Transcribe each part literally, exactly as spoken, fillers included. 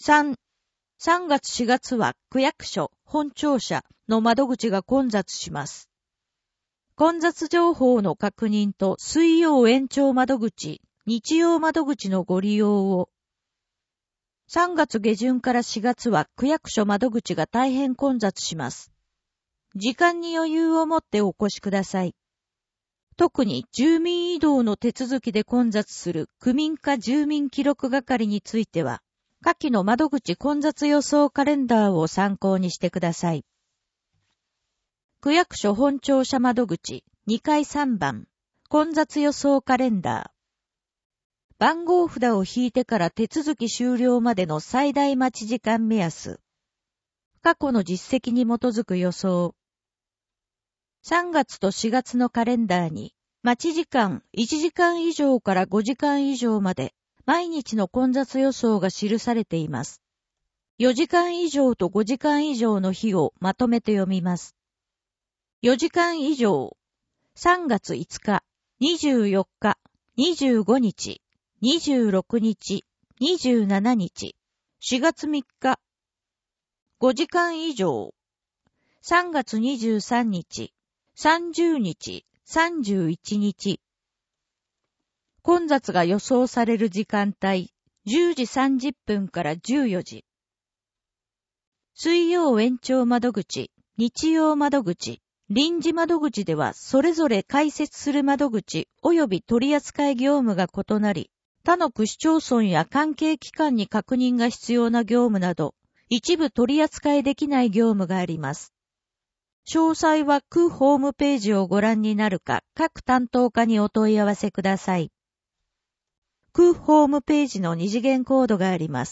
さん、さんがつしがつは区役所、本庁舎の窓口が混雑します。混雑情報の確認と水曜延長窓口、日曜窓口のご利用を。さんがつ下旬からしがつは区役所窓口が大変混雑します。時間に余裕を持ってお越しください。特に住民移動の手続きで混雑する区民課住民記録係については、下記の窓口混雑予想カレンダーを参考にしてください。区役所本庁舎窓口にかいさんばん混雑予想カレンダー。番号札を引いてから手続き終了までの最大待ち時間目安。過去の実績に基づく予想。さんがつとしがつのカレンダーに待ち時間いちじかん以上からごじかん以上まで毎日の混雑予想が記されています。よじかん以上とごじかん以上の日をまとめて読みます。よじかん以上。さんがついつか、にじゅうよっか、にじゅうごにち、にじゅうろくにち、にじゅうしちにち、しがつみっか。ごじかん以上。さんがつにじゅうさんにち、さんじゅうにち、さんじゅういちにち。混雑が予想される時間帯、じゅうじさんじゅっぷんからじゅうよじ。水曜延長窓口、日曜窓口、臨時窓口ではそれぞれ開設する窓口及び取扱業務が異なり、他の区市町村や関係機関に確認が必要な業務など、一部取り扱いできない業務があります。詳細は区ホームページをご覧になるか、各担当課にお問い合わせください。区ホームページの二次元コードがあります。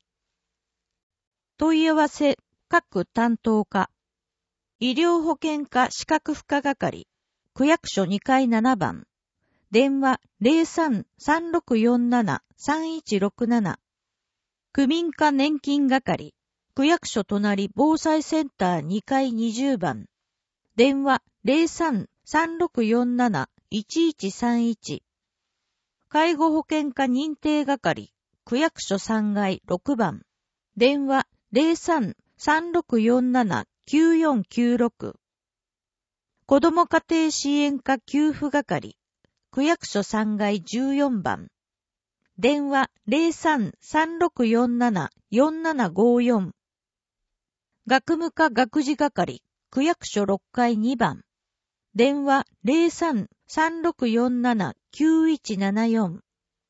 問い合わせ、各担当課。医療保険課資格付加係、区役所にかいななばん。電話 ゼロさん さんろくよんなな さんいちろくなな。区民課年金係、区役所隣防災センターにかいにじゅうばん。電話 ゼロさん さんろくよんなな いちいちさんいち。介護保険課認定係、区役所さんがいろくばん。電話 ゼロさん さんろくよんなな きゅうよんきゅうろく。子ども家庭支援課給付係、区役所さんがいじゅうよんばん。電話 ゼロさん さんろくよんなな よんななごよん。学務課学事係、区役所ろっかいにばん。電話 ゼロさん さんろくよんなな きゅういちななよん。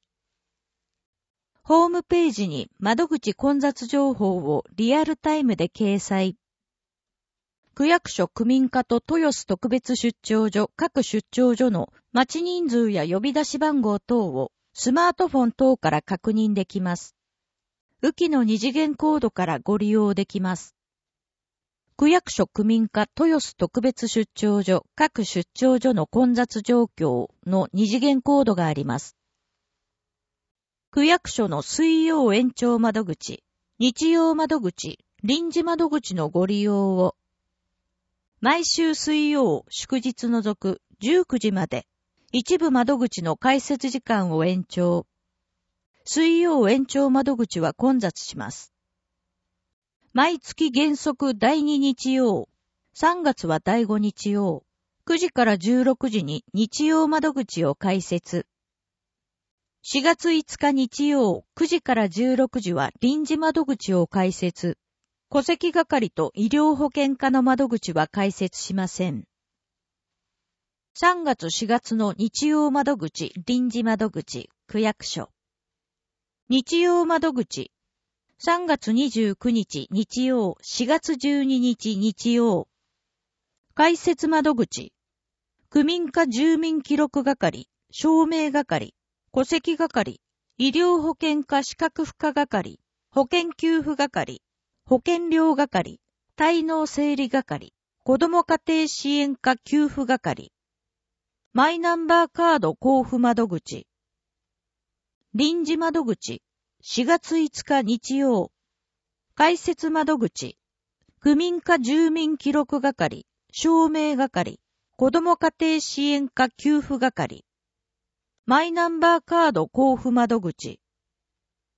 ホームページに窓口混雑情報をリアルタイムで掲載。区役所区民課と豊洲特別出張所各出張所の待ち人数や呼び出し番号等をスマートフォン等から確認できます。浮きの二次元コードからご利用できます。区役所区民課豊洲特別出張所各出張所の混雑状況の二次元コードがあります。区役所の水曜延長窓口、日曜窓口、臨時窓口のご利用を。毎週水曜、祝日除くじゅうくじまで、一部窓口の開設時間を延長。水曜延長窓口は混雑します。毎月原則だいに日曜、さんがつはだいご日曜、くじからじゅうろくじに日曜窓口を開設。しがついつか日曜、くじからじゅうろくじは臨時窓口を開設。戸籍係と医療保険課の窓口は開設しません。さんがつしがつの日曜窓口、臨時窓口、区役所。日曜窓口。さんがつにじゅうくにち日曜、しがつじゅうににち日曜。開設窓口。区民課住民記録係、証明係、戸籍係、医療保険課資格付加係、保険給付係、保険料係、滞納整理係、子ども家庭支援課給付係、マイナンバーカード交付窓口、臨時窓口、しがついつか日曜、開設窓口、区民課住民記録係、証明係、子ども家庭支援課給付係、マイナンバーカード交付窓口、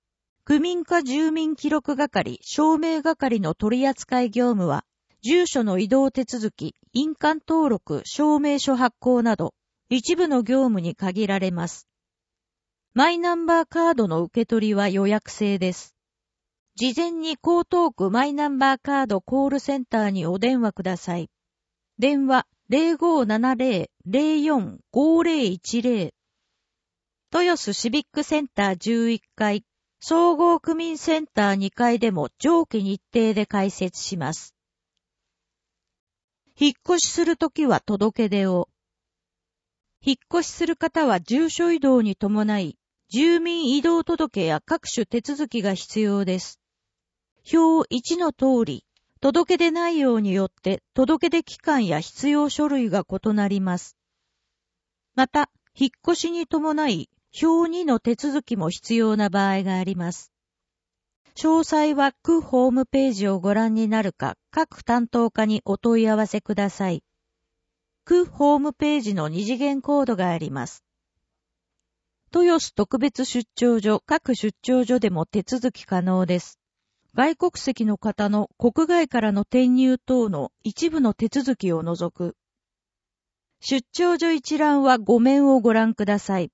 区民課住民記録係、証明係の取扱業務は、住所の移動手続き、印鑑登録、証明書発行など、一部の業務に限られます。マイナンバーカードの受け取りは予約制です。事前に江東区マイナンバーカードコールセンターにお電話ください。電話 ゼロごーななゼロ ゼロよん ごゼロいちゼロ。豊洲シビックセンターじゅういっかい、総合区民センターにかいでも上記日程で開設します。引っ越しするときは届け出を。引っ越しする方は住所移動に伴い、住民移動届や各種手続きが必要です。表いちの通り、届け出内容によって届け出期間や必要書類が異なります。また、引っ越しに伴い、表にの手続きも必要な場合があります。詳細は区ホームページをご覧になるか、各担当課にお問い合わせください。区ホームページの二次元コードがあります。豊洲特別出張所、各出張所でも手続き可能です。外国籍の方の国外からの転入等の一部の手続きを除く。出張所一覧はご面をご覧ください。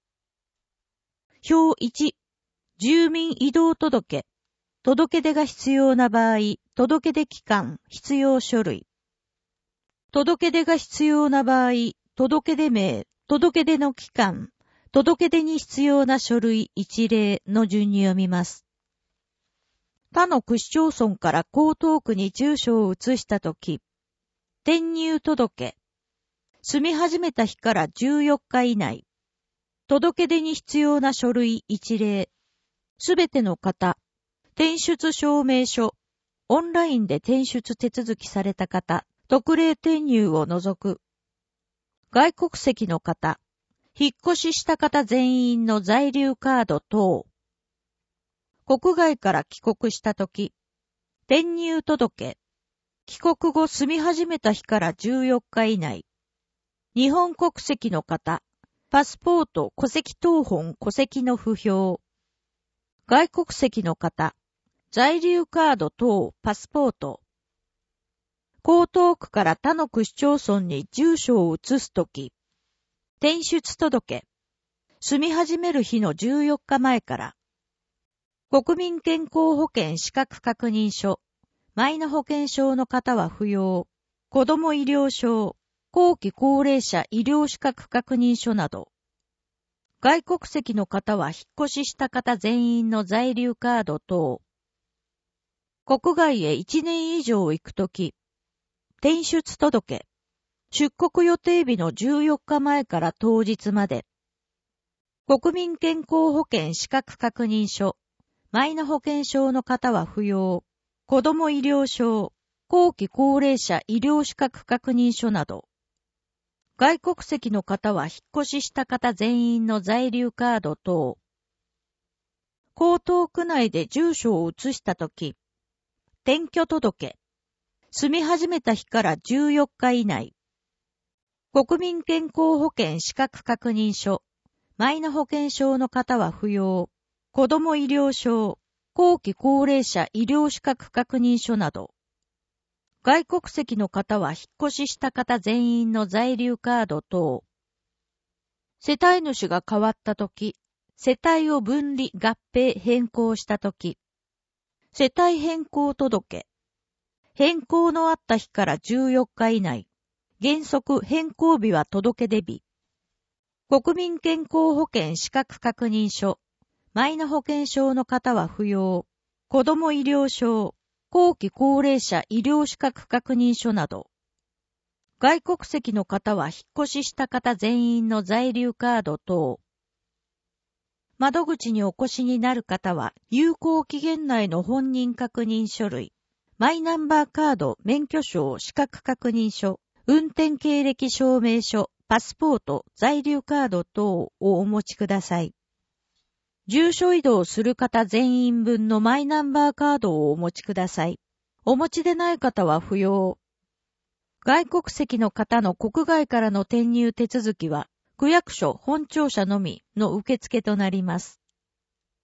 表いち、住民移動届。届け出が必要な場合、届け出期間、必要書類。届け出が必要な場合、届け出名、届け出の期間、届け出に必要な書類一例の順に読みます。他の区市町村から江東区に住所を移したとき、転入届。住み始めた日からじゅうよっか以内。届け出に必要な書類一例。すべての方。転出証明書。オンラインで転出手続きされた方。特例転入を除く。外国籍の方。引っ越しした方全員の在留カード等。国外から帰国したとき。転入届。帰国後住み始めた日からじゅうよっか以内。日本国籍の方。パスポート、戸籍謄本、戸籍の不評。外国籍の方。在留カード等、パスポート。江東区から他の区市町村に住所を移すとき。転出届。住み始める日のじゅうよっかまえから。国民健康保険資格確認書。マイナ保険証の方は不要。子ども医療証。後期高齢者医療資格確認書など。外国籍の方は引っ越しした方全員の在留カード等。国外へいちねん以上行くとき。転出届。出国予定日のじゅうよっかまえから当日まで。国民健康保険資格確認書。マイナ保険証の方は不要。子ども医療証。後期高齢者医療資格確認書など。外国籍の方は引っ越しした方全員の在留カード等。江東区内で住所を移したとき。転居届。住み始めた日からじゅうよっか以内。国民健康保険資格確認書。マイナ保険証の方は不要。子ども医療証。後期高齢者医療資格確認書など。外国籍の方は引っ越しした方全員の在留カード等。世帯主が変わったとき。世帯を分離合併変更したとき。世帯変更届。変更のあった日からじゅうよっか以内。原則変更日は届け出日。国民健康保険資格確認書。マイナ保険証の方は不要。子ども医療証。後期高齢者医療資格確認書など。外国籍の方は引っ越しした方全員の在留カード等。窓口にお越しになる方は、有効期限内の本人確認書類、マイナンバーカード、免許証、資格確認書、運転経歴証明書、パスポート、在留カード等をお持ちください。住所移動する方全員分のマイナンバーカードをお持ちください。お持ちでない方は不要。外国籍の方の国外からの転入手続きは、区役所本庁舎のみの受付となります。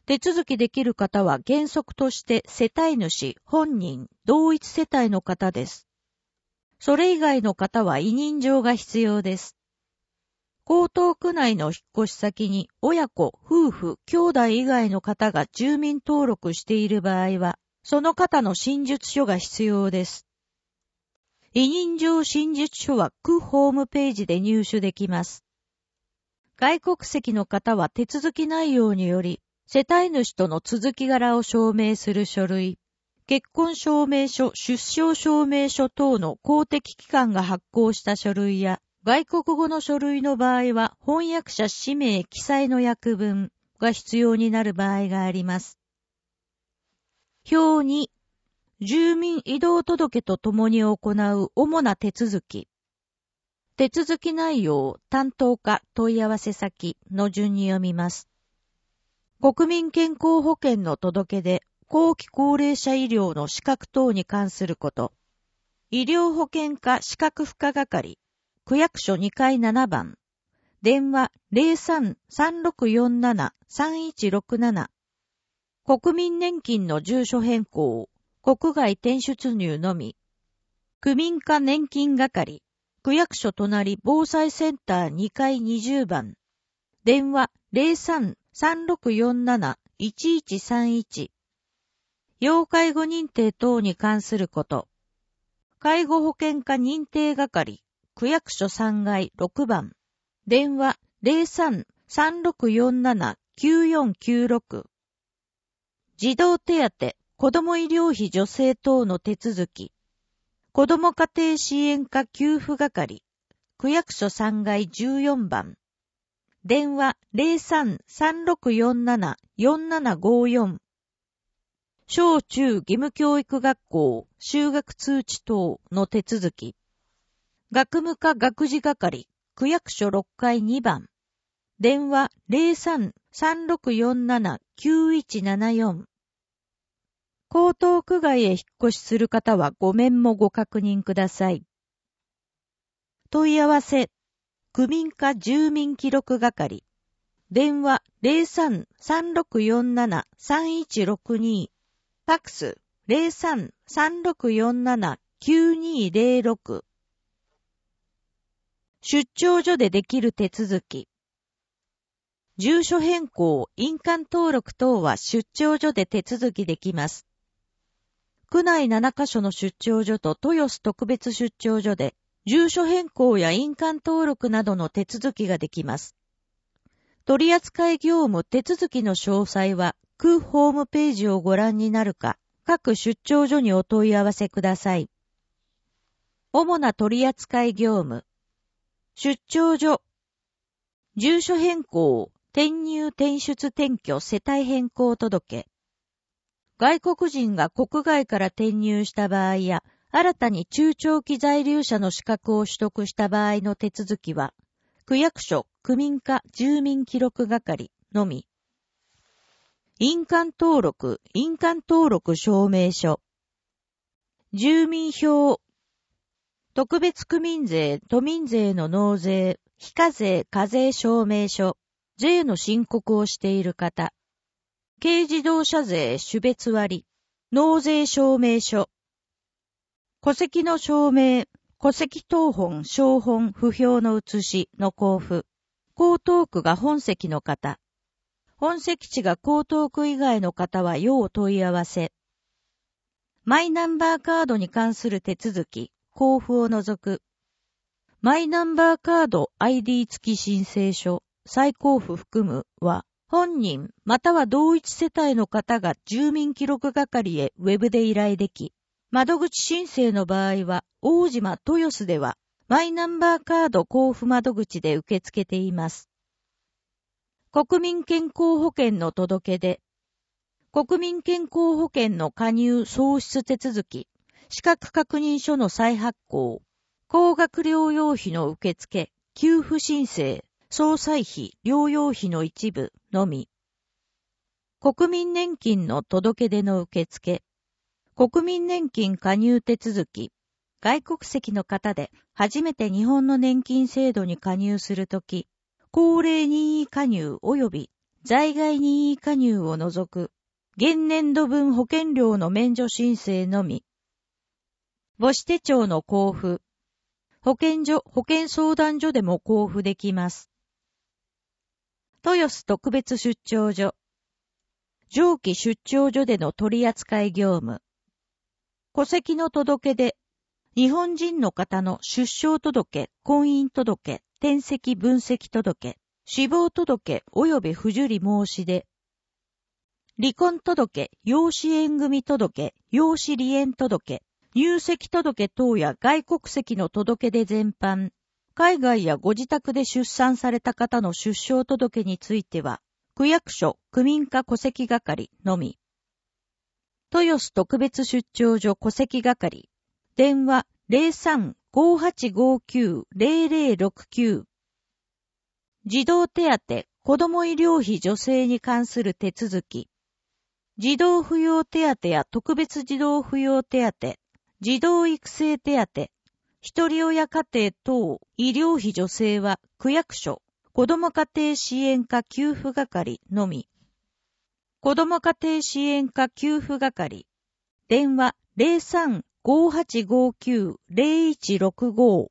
手続きできる方は原則として世帯主、本人、同一世帯の方です。それ以外の方は委任状が必要です。江東区内の引っ越し先に親子、夫婦、兄弟以外の方が住民登録している場合は、その方の真実書が必要です。委任状真実書は区ホームページで入手できます。外国籍の方は手続き内容により、世帯主との続き柄を証明する書類、結婚証明書、出生証明書等の公的機関が発行した書類や、外国語の書類の場合は翻訳者氏名記載の訳文が必要になる場合があります。表に、住民移動届とともに行う主な手続き。手続き内容、担当課、問い合わせ先の順に読みます。国民健康保険の届け出、後期高齢者医療の資格等に関すること。医療保険課資格付加係。区役所にかいななばん。電話 ゼロさん さんろくよんなな さんいちろくなな。国民年金の住所変更。国外転出入のみ。区民課年金係。区役所隣防災センターにかいにじゅうばん。電話 ゼロさん さんろくよんなな いちいちさんいち。要介護認定等に関すること。介護保険課認定係。区役所さんがいろくばん。電話 ゼロさん さんろくよんなな きゅうよんきゅうろく。児童手当、子ども医療費助成等の手続き。子ども家庭支援課給付係。区役所さんがいじゅうよんばん。電話 ゼロさん さんろくよんなな よんななごよん。小中義務教育学校就学通知等の手続き。学務課学事係、区役所ろっかいにばん。電話 ゼロさん さんろくよんなな きゅういちななよん。江東区外へ引っ越しする方はご面もご確認ください。問い合わせ、区民課住民記録係。電話 ゼロさん さんろくよんなな さんいちろくに。ファックス ゼロさん さんろくよんなな きゅうにゼロろく。出張所でできる手続き。住所変更、印鑑登録等は出張所で手続きできます。区内ななカ所の出張所と豊洲特別出張所で、住所変更や印鑑登録などの手続きができます。取扱業務手続きの詳細は、区ホームページをご覧になるか、各出張所にお問い合わせください。主な取扱業務。出張所。住所変更、転入転出転居世帯変更届。外国人が国外から転入した場合や、新たに中長期在留者の資格を取得した場合の手続きは、区役所、区民課住民記録係のみ。印鑑登録、印鑑登録証明書。住民票。特別区民税、都民税の納税、非課税、課税証明書、税の申告をしている方。軽自動車税種別割、納税証明書。戸籍の証明、戸籍謄本、証本、不評の写しの交付。江東区が本籍の方。本籍地が江東区以外の方は要問い合わせ。マイナンバーカードに関する手続き。交付を除く。マイナンバーカード アイディー 付き申請書、再交付含むは、本人または同一世帯の方が住民記録係へウェブで依頼でき、窓口申請の場合は、大島豊洲では、マイナンバーカード交付窓口で受け付けています。国民健康保険の届け出。国民健康保険の加入創出手続き。資格確認書の再発行、高額療養費の受付、給付申請、総裁費、療養費の一部のみ。国民年金の届け出の受付、国民年金加入手続き、外国籍の方で初めて日本の年金制度に加入するとき、高齢任意加入及び在外任意加入を除く、現年度分保険料の免除申請のみ。母子手帳の交付。保健所、保健相談所でも交付できます。豊洲特別出張所。上記出張所での取扱業務。戸籍の届け出。日本人の方の出生届、婚姻届、転籍分籍届、死亡届及び不受理申し出。離婚届、養子縁組届、養子離縁届、入籍届等や外国籍の届け出全般、海外やご自宅で出産された方の出生届については、区役所、区民課戸籍係のみ。豊洲特別出張所戸籍係。電話 ゼロさん ごはちごきゅう ゼロゼロろくきゅう。児童手当、子ども医療費助成に関する手続き。児童扶養手当や特別児童扶養手当、児童育成手当、一人親家庭等医療費助成は区役所、子ども家庭支援課給付係のみ。子ども家庭支援課給付係。電話 ゼロさん ごはちごきゅう ゼロいちろくご。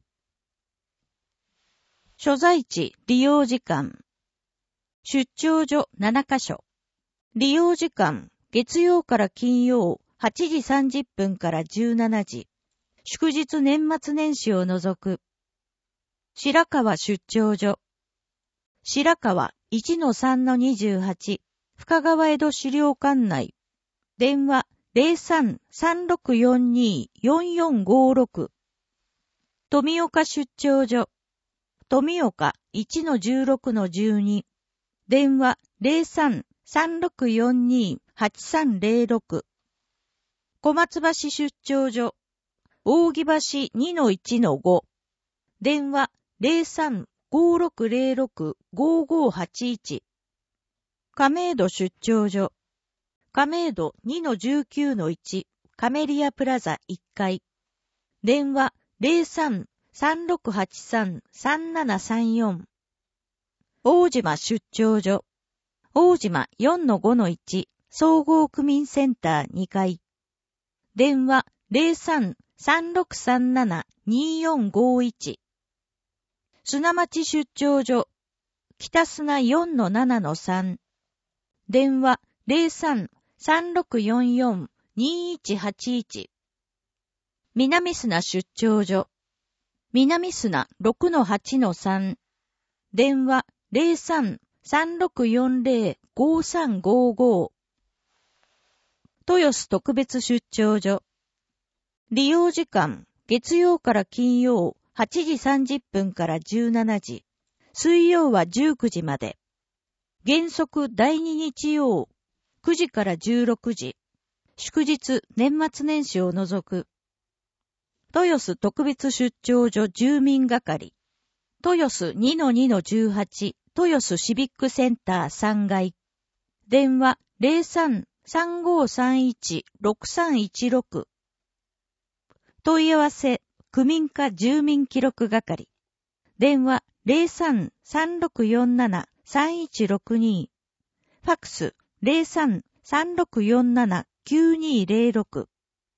所在地、利用時間。出張所ななカ所。利用時間、月曜から金曜、はちじさんじゅっぷんからじゅうしちじ。祝日年末年始を除く。白川出張所。白川 いちのさんのにじゅうはち。深川江戸資料館内。電話 ゼロさん さんろくよんに よんよんごろく。富岡出張所。富岡 いちのじゅうろくのじゅうに。電話 ゼロさん さんろくよんに はちさんゼロろく。小松橋出張所。扇橋 にのいちのご。電話 ゼロさん ごろくゼロろく ごごはちいち。亀戸出張所。亀戸 にのじゅうきゅうのいち。カメリアプラザいっかい。電話 ゼロさん さんろくはちさん さんななさんよん。大島出張所。大島 よんのごのいち。総合区民センターにかい。電話 ゼロさん さんろくさんなな によんごいち。砂町出張所。北砂 よんのななのさん。電話 ゼロさん さんろくよんよん にいちはちいち。南砂出張所。南砂 ろくのはちのさん。電話 ゼロさん さんろくよんゼロ ごさんごご。豊洲特別出張所。利用時間、月曜から金曜、はちじさんじゅっぷんからじゅうしちじ。水曜はじゅうくじまで。原則第二日曜、くじからじゅうろくじ。祝日、年末年始を除く。豊洲特別出張所住民係。豊洲 にのにのじゅうはち。豊洲シビックセンターさんがい。電話 ゼロさん さんごさんいち ろくさんいちろく。問い合わせ、区民課住民記録係。電話 ゼロさん さんろくよんなな さんいちろくに。ファックス ゼロさん さんろくよんなな きゅうにゼロろく。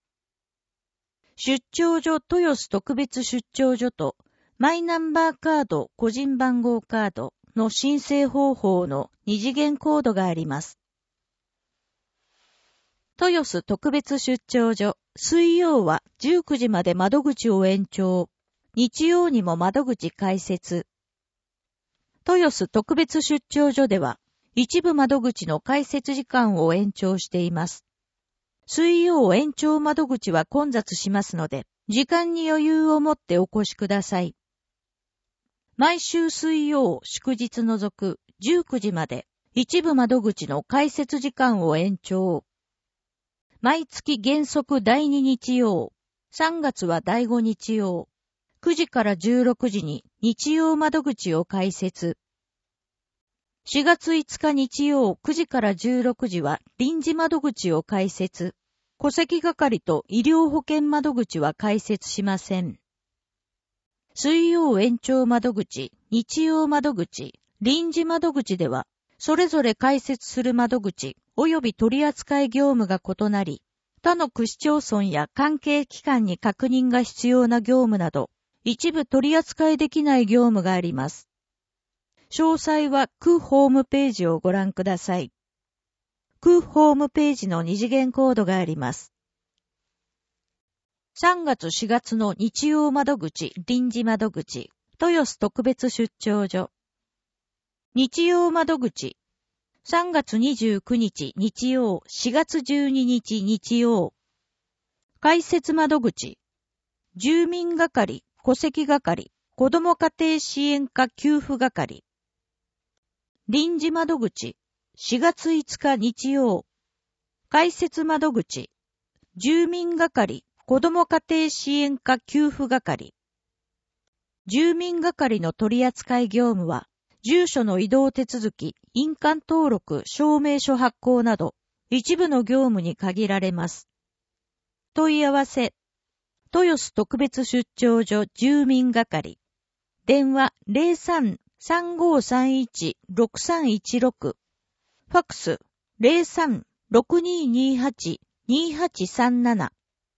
出張所豊洲特別出張所とマイナンバーカード個人番号カードの申請方法の二次元コードがあります。豊洲特別出張所、水曜はじゅうくじまで窓口を延長。日曜にも窓口開設。豊洲特別出張所では、一部窓口の開設時間を延長しています。水曜延長窓口は混雑しますので、時間に余裕を持ってお越しください。毎週水曜祝日除くじゅうくじまで、一部窓口の開設時間を延長。毎月原則第二日曜、さんがつは第五日曜、くじからじゅうろくじに日曜窓口を開設。しがついつか日曜くじからじゅうろくじは臨時窓口を開設。戸籍係と医療保険窓口は開設しません。水曜延長窓口、日曜窓口、臨時窓口ではそれぞれ開設する窓口及び取扱業務が異なり、他の区市町村や関係機関に確認が必要な業務など、一部取り扱いできない業務があります。詳細は区ホームページをご覧ください。区ホームページの二次元コードがあります。さんがつしがつの日曜窓口、臨時窓口、豊洲特別出張所。日曜窓口。さんがつにじゅうくにち日曜、しがつじゅうににち日曜。開設窓口。住民係、戸籍係、子ども家庭支援課給付係。臨時窓口。しがついつか日曜。開設窓口。住民係、子ども家庭支援課給付係。住民係の取扱業務は、住所の移動手続き、印鑑登録、証明書発行など、一部の業務に限られます。問い合わせ。豊洲特別出張所住民係。電話 ゼロさん さんごさんいち ろくさんいちろく。ファックス ゼロさん ろくににはち にはちさんなな。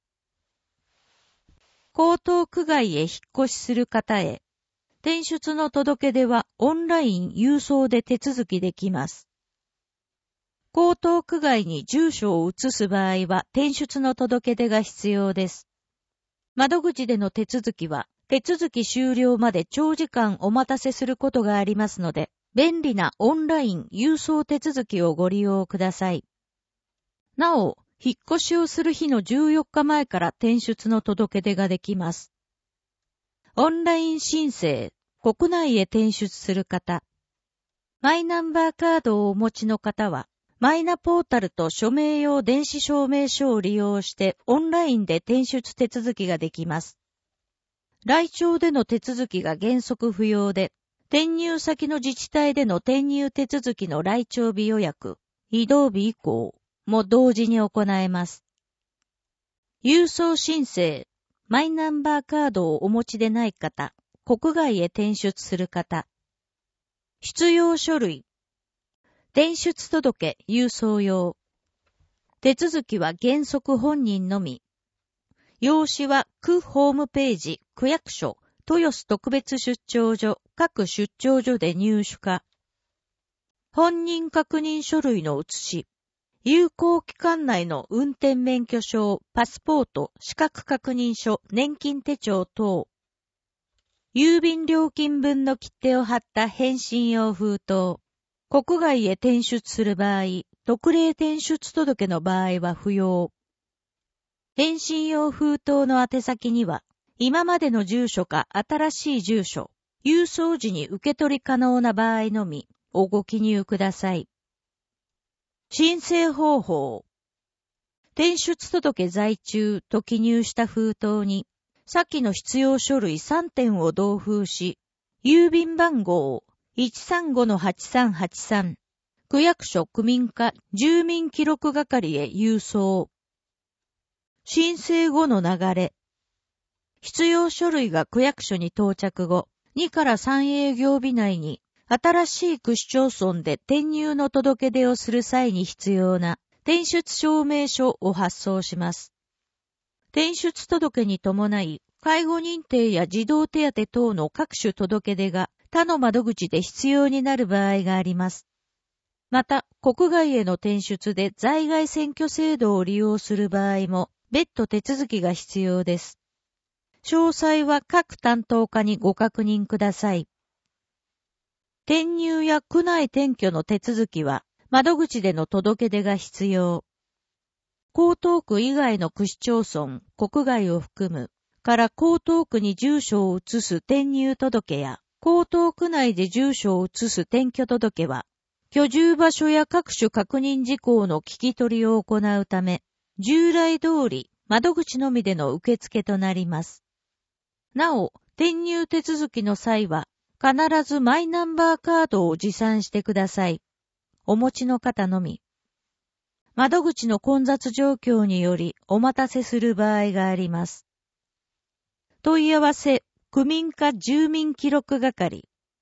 江東区外へ引っ越しする方へ。転出の届け出はオンライン郵送で手続きできます。江東区外に住所を移す場合は転出の届け出が必要です。窓口での手続きは手続き終了まで長時間お待たせすることがありますので、便利なオンライン郵送手続きをご利用ください。なお、引っ越しをする日のじゅうよっかまえから転出の届け出ができます。オンライン申請、国内へ転出する方。マイナンバーカードをお持ちの方は、マイナポータルと署名用電子証明書を利用してオンラインで転出手続きができます。来庁での手続きが原則不要で、転入先の自治体での転入手続きの来庁日予約、移動日以降も同時に行えます。郵送申請、マイナンバーカードをお持ちでない方、国外へ転出する方。必要書類。転出届、郵送用。手続きは原則本人のみ。用紙は区ホームページ、区役所、豊洲特別出張所、各出張所で入手か。本人確認書類の写し。有効期間内の運転免許証、パスポート、資格確認書、年金手帳等。郵便料金分の切手を貼った返信用封筒。国外へ転出する場合、特例転出届の場合は不要。返信用封筒の宛先には、今までの住所か新しい住所、郵送時に受け取り可能な場合のみ、をご記入ください。申請方法。転出届在中と記入した封筒に、先の必要書類さんてんを同封し、郵便番号 いちさんごのはちさんはちさん、区役所区民課住民記録係へ郵送。申請後の流れ。必要書類が区役所に到着後、にからさん営業日内に、新しい区市町村で転入の届け出をする際に必要な転出証明書を発送します。転出届に伴い、介護認定や児童手当等の各種届け出が他の窓口で必要になる場合があります。また、国外への転出で在外選挙制度を利用する場合も別途手続きが必要です。詳細は各担当課にご確認ください。転入や区内転居の手続きは窓口での届け出が必要。江東区以外の区市町村、国外を含む、から江東区に住所を移す転入届や、江東区内で住所を移す転居届は、居住場所や各種確認事項の聞き取りを行うため、従来通り窓口のみでの受付となります。なお、転入手続きの際は、必ずマイナンバーカードを持参してください。お持ちの方のみ。窓口の混雑状況によりお待たせする場合があります。問い合わせ、区民課住民記録係。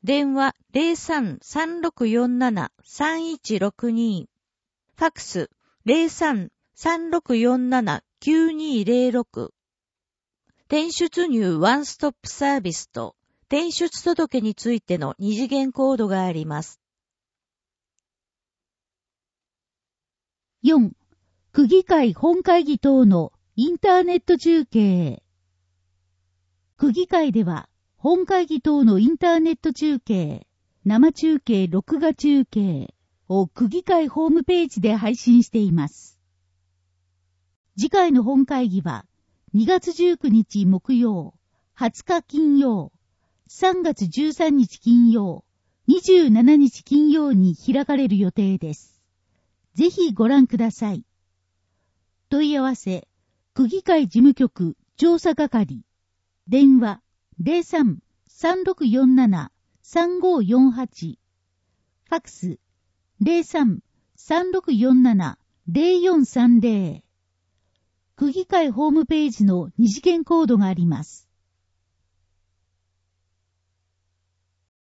電話 ゼロさん さんろくよんなな さんいちろくに。ファックス ゼロさん さんろくよんなな きゅうにゼロろく。転出入ワンストップサービスと転出届についての二次元コードがあります。 よん. 区議会本会議等のインターネット中継。区議会では本会議等のインターネット中継、生中継、録画中継を区議会ホームページで配信しています。次回の本会議はにがつじゅうくにち木曜、はつか金曜、さんがつじゅうさんにち金曜、にじゅうしちにち金曜に開かれる予定です。ぜひご覧ください。問い合わせ、区議会事務局調査係、電話ゼロさん さんろくよんなな さんごよんはち、ファックスゼロさん さんろくよんなな ゼロよんさんゼロ。区議会ホームページの二次元コードがあります。